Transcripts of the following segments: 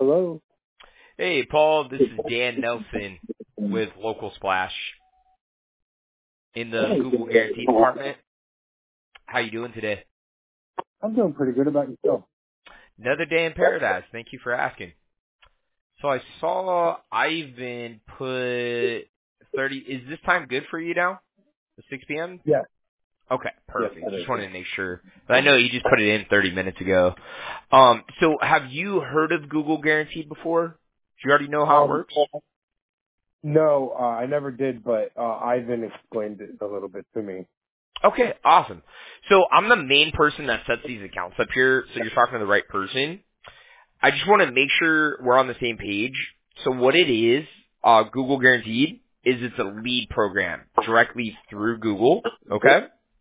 Hello. Hey, Paul, this is Dan Nelson with Local Splash in the Hey, Google Guarantee Department. How you doing today? I'm doing pretty good. About yourself? Another day in paradise. Thank you for asking. So I saw Ivan put 30. Is this time good for you now? The 6 p.m.? Yes. Okay, Yes, perfect. that is. Just wanted to make sure. But I know you just put it in 30 minutes ago. So have you heard of Google Guarantee before? Do you already know how it works? No, I never did, but Ivan explained it a little bit to me. Okay, awesome. So I'm the main person that sets these accounts up here, so you're talking to the right person. I just want to make sure we're on the same page. So what it is, Google Guaranteed, is it's a lead program directly through Google, okay?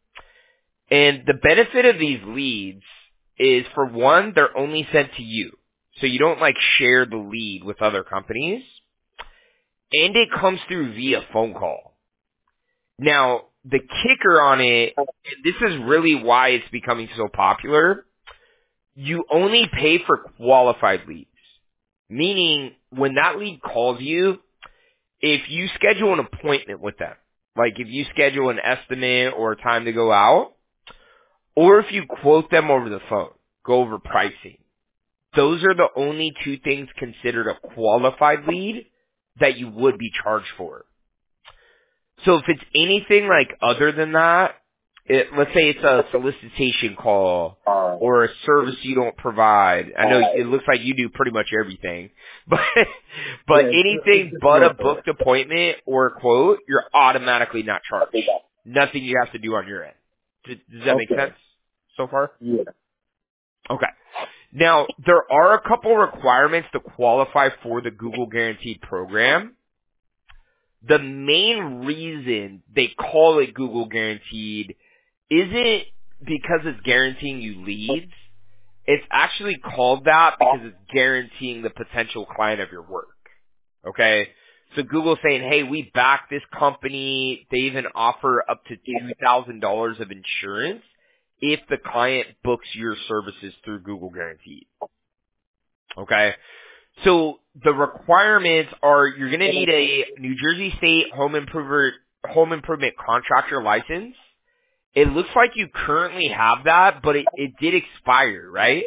And the benefit of these leads is, for one, they're only sent to you. So you don't, share the lead with other companies. And it comes through via phone call. Now, the kicker on it, this is really why it's becoming so popular. You only pay for qualified leads. Meaning, when that lead calls you, if you schedule an appointment with them, like if you schedule an estimate or a time to go out, or if you quote them over the phone, go over pricing, those are the only two things considered a qualified lead that you would be charged for. So if it's anything other than that, let's say it's a solicitation call or a service you don't provide. I know it looks like you do pretty much everything, but Yeah, anything it's but a just booked appointment or a quote, you're automatically not charged. Nothing you have to do on your end. Does that make sense okay. so far? Yeah. Okay. Now, there are a couple requirements to qualify for the Google Guaranteed program. The main reason they call it Google Guaranteed isn't because it's guaranteeing you leads. It's actually called that because it's guaranteeing the potential client of your work. Okay? So Google's saying, hey, we back this company. They even offer up to $2,000 of insurance if the client books your services through Google Guaranteed. Okay? So the requirements are, you're going to need a New Jersey State home improvement contractor license. It looks like you currently have that, but it did expire, right?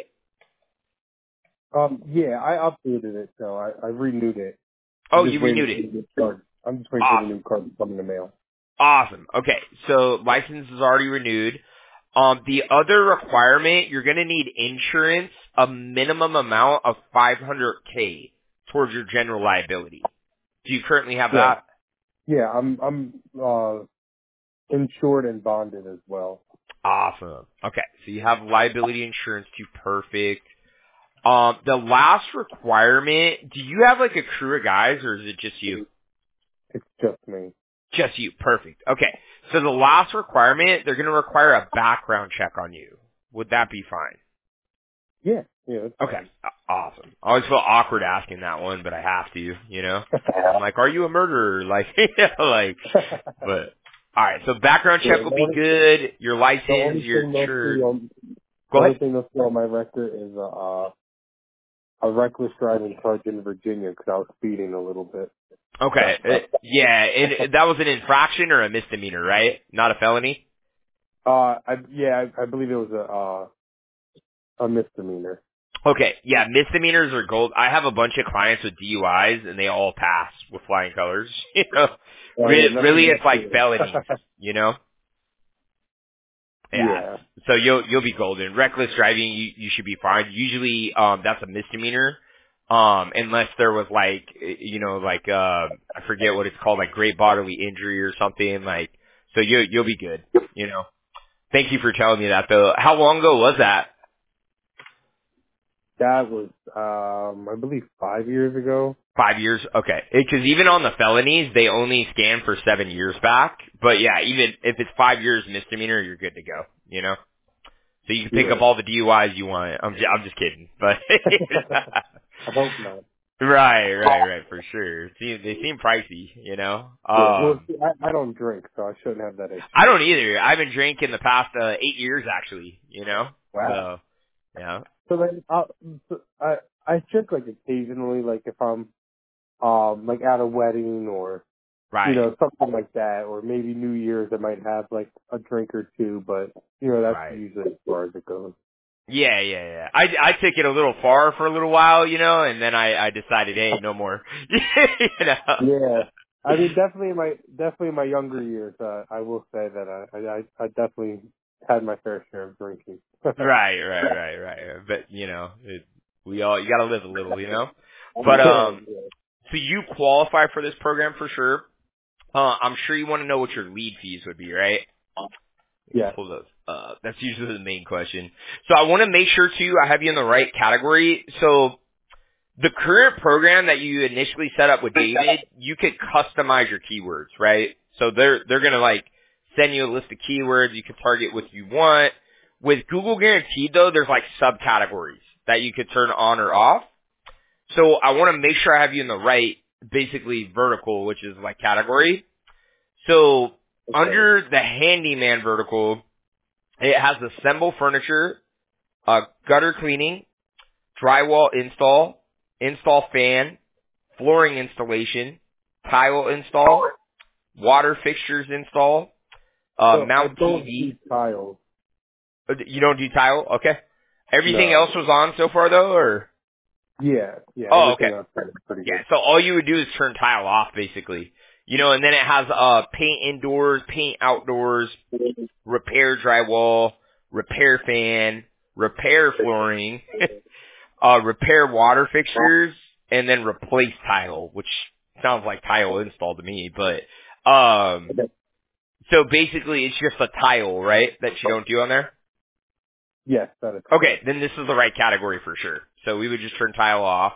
Yeah, I updated it, so I renewed it. I'm Oh, just you waiting renewed for it. the new card. I'm just waiting for the Awesome. new card to come in the mail. Awesome. Okay. So license is already renewed. The other requirement, you're going to need insurance, a minimum amount of $500K towards your general liability. Do you currently have Yeah. that? Yeah, I'm insured and bonded as well. Awesome. Okay, so you have liability insurance too. Perfect. The last requirement, do you have a crew of guys or is it just you? It's just me. Just you. Perfect. Okay, so the last requirement, they're going to require a background check on you. Would that be fine? Yeah. Yeah, that's Okay, fine. awesome. I always feel awkward asking that one, but I have to, you know? I'm like, are you a murderer? But, alright, so background Yeah, check will be good. Your the license, only your thing they'll see insured. on Go the only ahead. thing they'll see on my record is a reckless driving charge in Virginia because I was speeding a little bit. Okay. Yeah, and that was an infraction or a misdemeanor, right? Not a felony? I believe it was a misdemeanor. Okay. Yeah, misdemeanors are gold. I have a bunch of clients with DUIs and they all pass with flying colors. You know, Oh yeah, really nothing it's left like here. felonies, you know? Yeah. Yeah. So you'll be golden. Reckless driving, you should be fine. Usually, that's a misdemeanor. Unless there was I forget what it's called, like great bodily injury or something, so you'll be good, you know? Thank you for telling me that though. How long ago was that? That was I believe 5 years ago. 5 years? Okay. Because even on the felonies, they only scan for 7 years back. But yeah, even if it's 5 years misdemeanor, you're good to go, you know? So you can pick up Yeah. all the DUIs you want. I'm just kidding. But I hope not. right, for sure. They seem pricey, you know? Yeah. Well, see, I don't drink, so I shouldn't have that I issue. don't either. I've been drinking the past 8 years actually, you know? Wow. So, yeah. So then, I drink like occasionally, like if I'm like at a wedding or Right. something like that, or maybe New Year's I might have like a drink or two, but that's Right. usually as far as it goes. Yeah. I took it a little far for a little while, and then I decided, hey, no more. Yeah. I mean, definitely in my younger years, I will say that I definitely had my fair share of drinking. Right. But you gotta live a little. But Yeah. so you qualify for this program for sure. I'm sure you want to know what your lead fees would be, right? Let me Yeah. pull those up. That's usually the main question. So I want to make sure too I have you in the right category. So the current program that you initially set up with David, you could customize your keywords, right? So they're gonna like send you a list of keywords. You can target what you want. With Google Guaranteed though, there's like subcategories that you could turn on or off. So I want to make sure I have you in the right, basically vertical, which is like category. So Okay. under the handyman vertical, it has assemble furniture, gutter cleaning, drywall install, install fan, flooring installation, tile install, water fixtures install, So I mount don't do TV. tiles. You don't do tile? Okay. Everything No. else was on so far though, or? Yeah. Oh, okay. Everything else is pretty Yeah, good. so all you would do is turn tile off basically. And then it has paint indoors, paint outdoors, repair drywall, repair fan, repair flooring, repair water fixtures, and then replace tile, which sounds like tile install to me, but Okay. so basically it's just a tile, right, that you don't do on there? Yes, that is Okay, correct. then this is the right category for sure. So we would just turn tile off.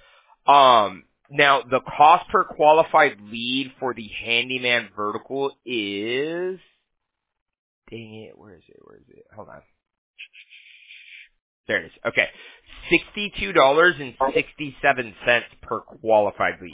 Now the cost per qualified lead for the handyman vertical is, dang it, where is it? Hold on. There it is. Okay. $62.67 per qualified lead.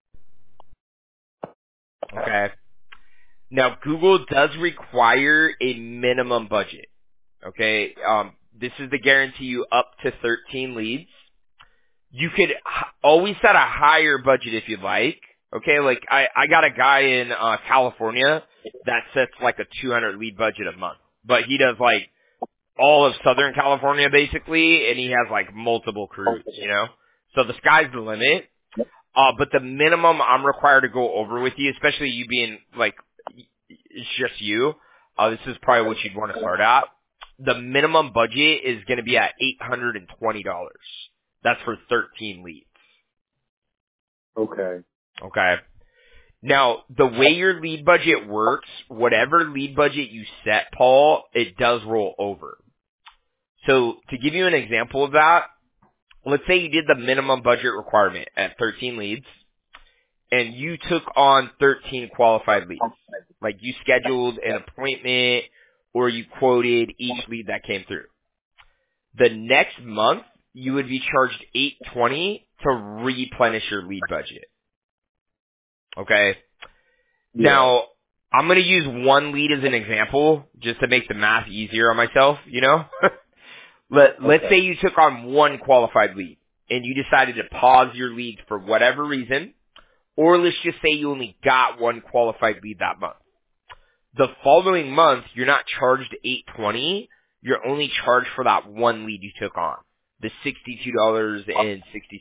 Okay. Now Google does require a minimum budget. Okay. This is to guarantee you up to 13 leads. You could always set a higher budget if you'd like. Okay, like I got a guy in California that sets like a 200 lead budget a month, but he does like all of Southern California basically, and he has like multiple crews. So the sky's the limit. But the minimum I'm required to go over with you, especially you being like it's just you. This is probably what you'd want to start at. The minimum budget is going to be at $820. That's for 13 leads. Okay. Okay. Now, the way your lead budget works, whatever lead budget you set, Paul, it does roll over. So to give you an example of that, let's say you did the minimum budget requirement at 13 leads and you took on 13 qualified leads. Like you scheduled an appointment or you quoted each lead that came through. The next month, you would be charged $820 to replenish your lead budget. Okay? Yeah. Now, I'm going to use one lead as an example just to make the math easier on myself. Let's Okay. say you took on one qualified lead and you decided to pause your leads for whatever reason, or let's just say you only got one qualified lead that month. The following month, you're not charged $820. You're only charged for that one lead you took on, the $62.67.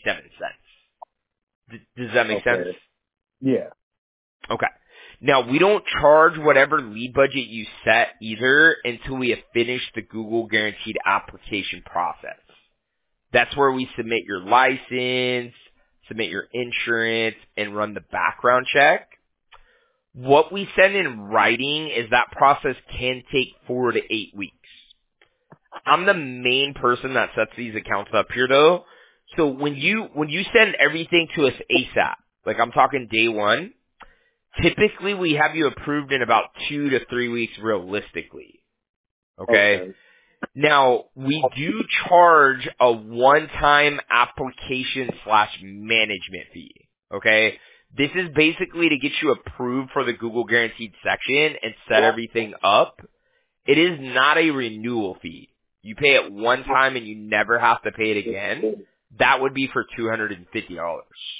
Does that make sense? Okay. Yeah. Okay. Now, we don't charge whatever lead budget you set either until we have finished the Google Guaranteed application process. That's where we submit your license, submit your insurance, and run the background check. What we send in writing is that process can take 4 to 8 weeks. I'm the main person that sets these accounts up here though. So when you send everything to us ASAP, like I'm talking day one, typically we have you approved in about 2 to 3 weeks realistically. Okay? Okay. Now, we do charge a one-time application/management fee. Okay? This is basically to get you approved for the Google Guaranteed section and set everything up. It is not a renewal fee. You pay it one time and you never have to pay it again. that would be for $250.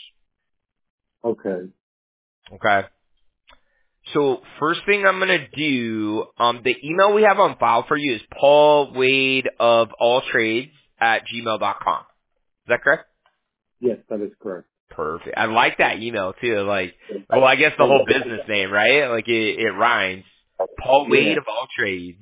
Okay. Okay. So first thing I'm gonna do, the email we have on file for you is Paul Wade of All Trades at gmail.com. Is that correct? Yes, that is correct. Perfect. I like that email too. Like, well, I guess the whole business name, right? Like it rhymes. Paul Yeah. Wade of All Trades.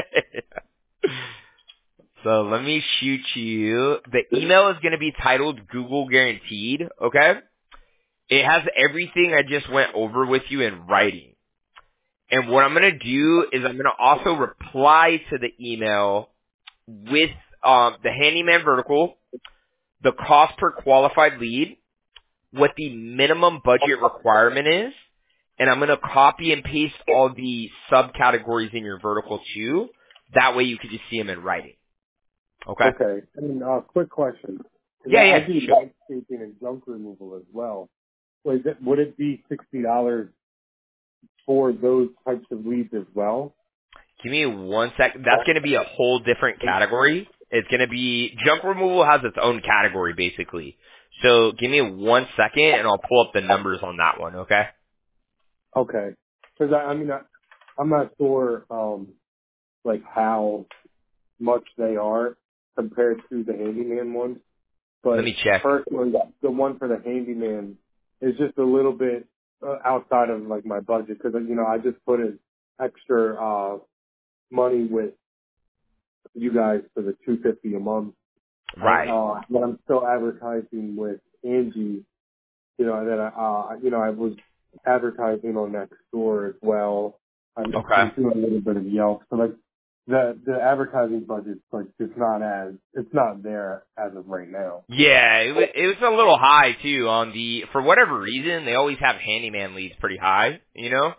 So let me shoot you. The email is going to be titled Google Guaranteed. Okay. It has everything I just went over with you in writing. And what I'm going to do is I'm going to also reply to the email with the handyman vertical, the cost per qualified lead, what the minimum budget requirement is, and I'm going to copy and paste all the subcategories in your vertical too. That way you can just see them in writing. Okay? Okay. And quick question. 'Cause Yeah, I yeah, do sure. landscaping and junk removal as well. Would it be $60 for those types of leads as well? Give me 1 second. That's going to be a whole different category. It's going to be, junk removal has its own category basically. So give me 1 second and I'll pull up the numbers on that one, okay? Okay. Because I'm not sure like how much they are compared to the handyman ones, Let but me check. personally, the one for the handyman is just a little bit outside of like my budget because I just put in extra money with you guys for the $250 a month, and Right. but I'm still advertising with Angie. And then I was advertising on Nextdoor as well. I'm Okay. doing a little bit of Yelp. So like the advertising budget's like it's not there as of right now. Yeah, it was a little high too on the, for whatever reason, they always have handyman leads pretty high, you know?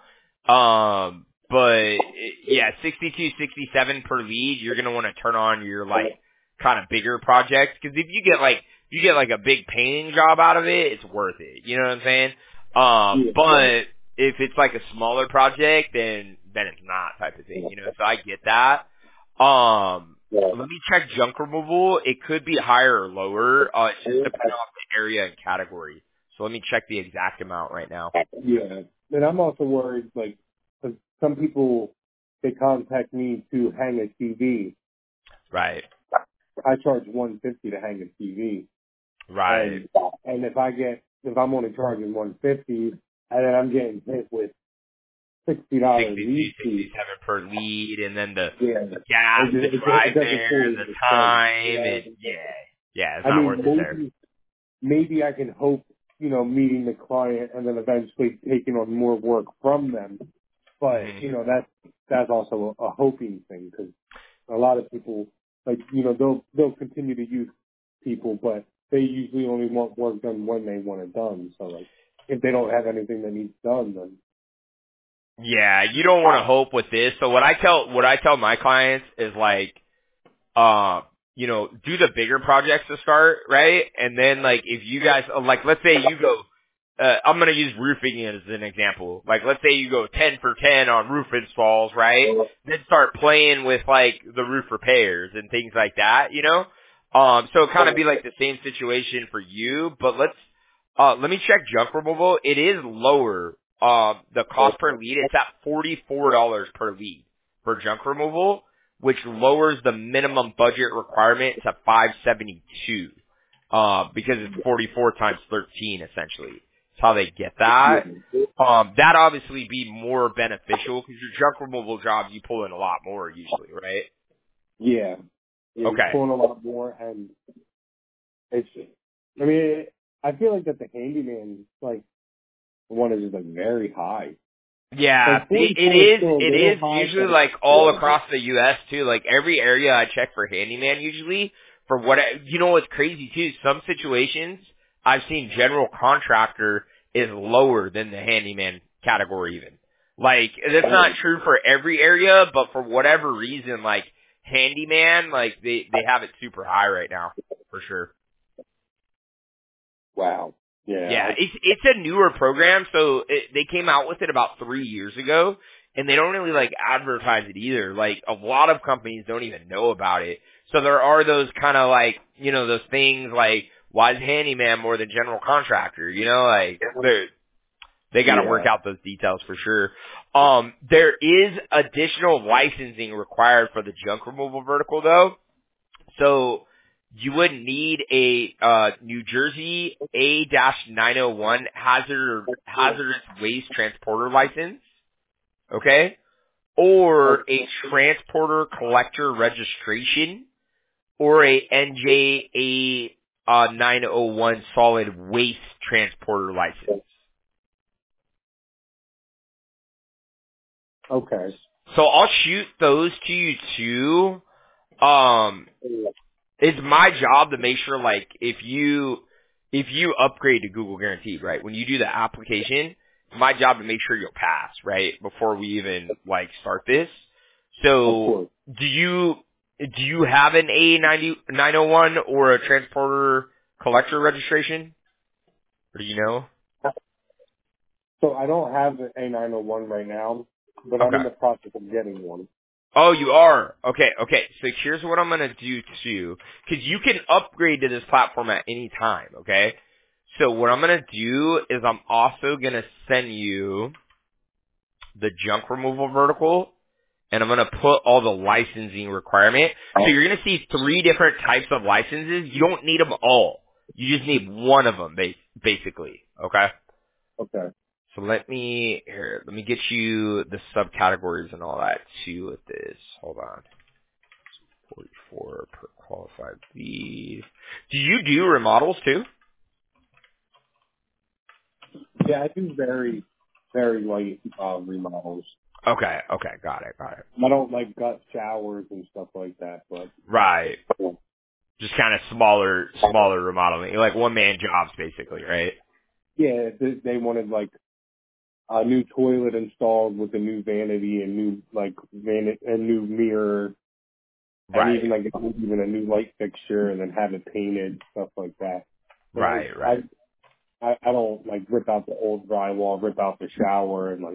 But yeah, 62, 67 per lead, you're going to want to turn on your like kind of bigger projects. Cause if you get like a big painting job out of it, it's worth it. You know what I'm saying? Yeah. But if it's like a smaller project, then it's not type of thing, you know? So I get that. Yeah. Let me check junk removal. It could be higher or lower. It's just depending on the area and category. So let me check the exact amount right now. Yeah. And I'm also worried, like, 'cause some people, they contact me to hang a TV. Right. I charge $150 to hang a TV. Right. And if I'm only charging $150 and then I'm getting hit with $60 62, lead fee, 67 per lead, and then the yeah, gas to it drive doesn't there, fully the make sense. time, it's I not mean, worth it there. maybe I can hope, meeting the client and then eventually taking on more work from them. But, Hmm. that's also a hoping thing because a lot of people, like, they'll continue to use people, but they usually only want work done when they want it done. So, like, if they don't have anything that needs done, then. Yeah, you don't want to hope with this. So what I tell my clients is like, do the bigger projects to start, right? And then like if you guys like, let's say you go, I'm gonna use roofing as an example. Like let's say you go 10 for 10 on roof installs, right? Then start playing with like the roof repairs and things like that, you know? So it kind of be like the same situation for you, but let me check junk removal. It is lower. The cost per lead, it's at $44 per lead for junk removal, which lowers the minimum budget requirement to 572. Because it's 44 times 13 essentially. That's how they get that. That obviously be more beneficial because your junk removal jobs you pull in a lot more usually, right? Yeah. Yeah, you're Okay. pulling a lot more, and it's, I feel like that the handyman, like, one is just, like, very high. Yeah, Like, 44 is still a it little is high, usually but, like all across the U.S. too. Like every area I check for handyman usually for what, what's crazy too, some situations I've seen general contractor is lower than the handyman category even. Like that's not true for every area, but for whatever reason, like handyman, like they have it super high right now for sure. wow. Yeah, Yeah. it's a newer program, so they came out with it about 3 years ago, and they don't really like advertise it either. Like a lot of companies don't even know about it. So there are those kind of like those things like why is handyman more than general contractor? You know, like they got to work out those details for sure. There is additional licensing required for the junk removal vertical though. So you would need a New Jersey A-901 hazardous waste transporter license, okay? Or a transporter collector registration, or a NJA 901 solid waste transporter license. Okay. So I'll shoot those to you too. It's my job to make sure, like, if you upgrade to Google Guaranteed, right, when you do the application, it's my job to make sure you'll pass, right, before we even, like, start this. So, do you have an A901 or a transporter collector registration? Or do you know? So I don't have an A901 right now, but I'm Okay. in the process of getting one. Oh, you are? Okay. So here's what I'm going to do too, because you can upgrade to this platform at any time, okay? So what I'm going to do is I'm also going to send you the junk removal vertical, and I'm going to put all the licensing requirement. So you're going to see 3 different types of licenses. You don't need them all. You just need one of them, basically, okay? Okay. So let me get you the subcategories and all that too with this. Hold on. 44 per qualified lead. Do you do remodels too? Yeah, I do very, very light remodels. Okay, got it. I don't like gut showers and stuff like that, but Right. Just kind of smaller remodeling, like one man jobs basically, right? yeah, they wanted like a new toilet installed with a new vanity and new a new mirror, and Right, even a new light fixture, and then have it painted, stuff like that. But right. I don't like rip out the old drywall, rip out the shower, and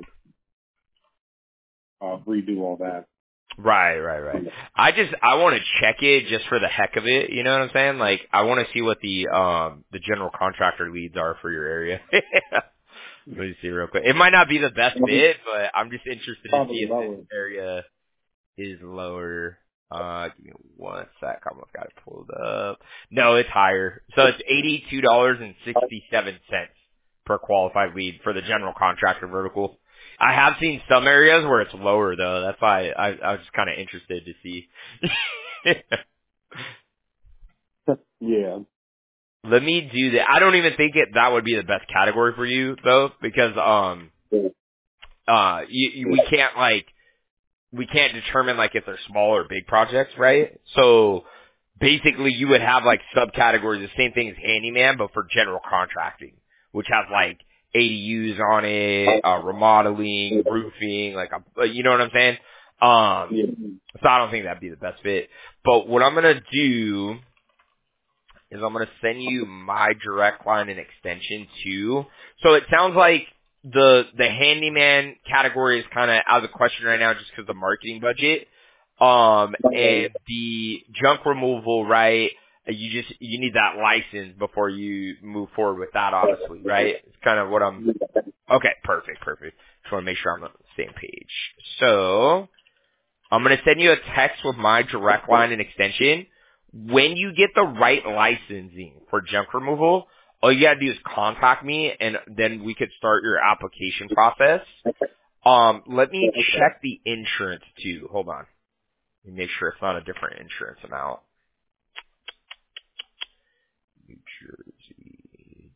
redo all that. Right. I want to check it just for the heck of it. You know what I'm saying? Like, I want to see what the general contractor leads are for your area. Let me see real quick. It might not be the best fit, but I'm just interested to see if this area is lower. Give me one sec. I almost got it pulled up. No, it's higher. So it's $82.67 per qualified lead for the general contractor vertical. I have seen some areas where it's lower though. That's why I was just kind of interested to see. Yeah. Let me do that. I don't even think that would be the best category for you though, because we can't determine like if they're small or big projects, right? So basically you would have like subcategories, the same thing as handyman, but for general contracting, which has like ADUs on it, remodeling, roofing, you know what I'm saying? So I don't think that'd be the best fit. But what I'm gonna do is I'm gonna send you my direct line and extension too. So it sounds like the handyman category is kind of out of the question right now just because of the marketing budget. And the junk removal, right? You need that license before you move forward with that, honestly, right? It's kind of what I'm. Okay, perfect. Just want to make sure I'm on the same page. So I'm gonna send you a text with my direct line and extension. When you get the right licensing for junk removal, all you gotta do is contact me, and then we could start your application process. Let me check the insurance too. Hold on. Let me make sure it's not a different insurance amount. New Jersey.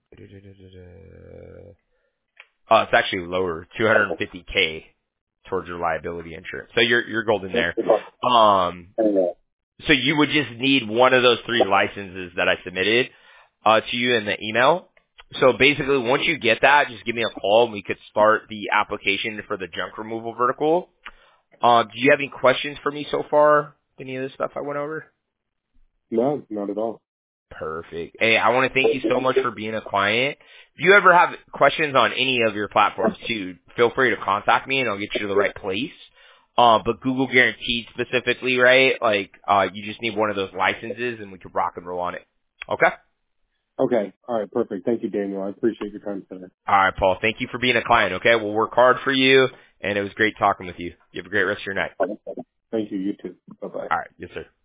Oh, it's actually lower, $250K towards your liability insurance. So you're golden there. So you would just need one of those 3 licenses that I submitted to you in the email. So basically, once you get that, just give me a call and we could start the application for the junk removal vertical. Do you have any questions for me so far? Any of this stuff I went over? No, not at all. Perfect. Hey, I want to thank you so much for being a client. If you ever have questions on any of your platforms too, feel free to contact me and I'll get you to the right place. But Google Guaranteed specifically, right? You just need one of those licenses and we can rock and roll on it. Okay? Okay. All right. Perfect. Thank you, Daniel. I appreciate your time today. All right, Paul. Thank you for being a client. Okay, we'll work hard for you, and it was great talking with you. You have a great rest of your night. Thank you. You too. Bye bye. All right, yes, sir.